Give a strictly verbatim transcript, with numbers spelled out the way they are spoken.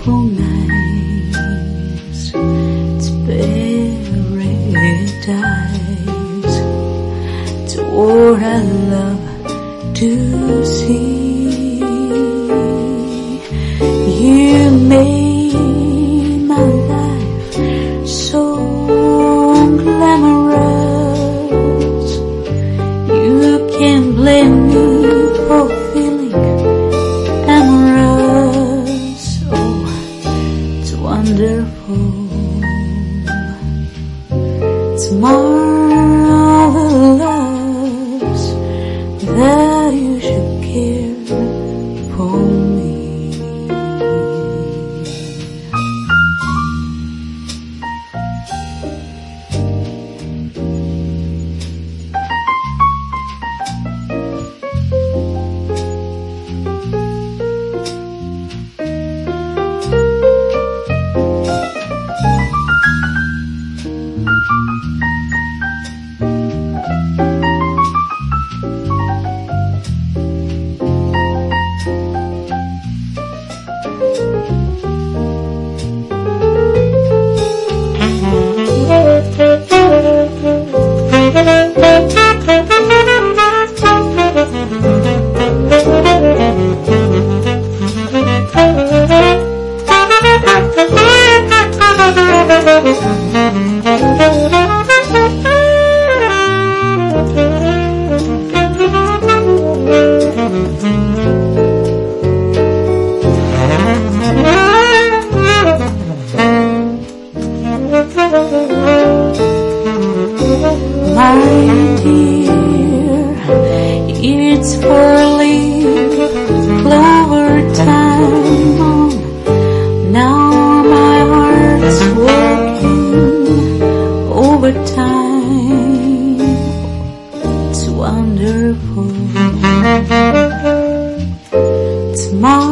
wonderful nights. It's paradise. It's what I love to see. You made my life so glamorous. You can't blame me for feeling amorous. Oh, it's wonderful. It's marvelous that you should care for me. My dear, it's four-leaf clover time. Now my heart's working overtime. It's wonderful. It's my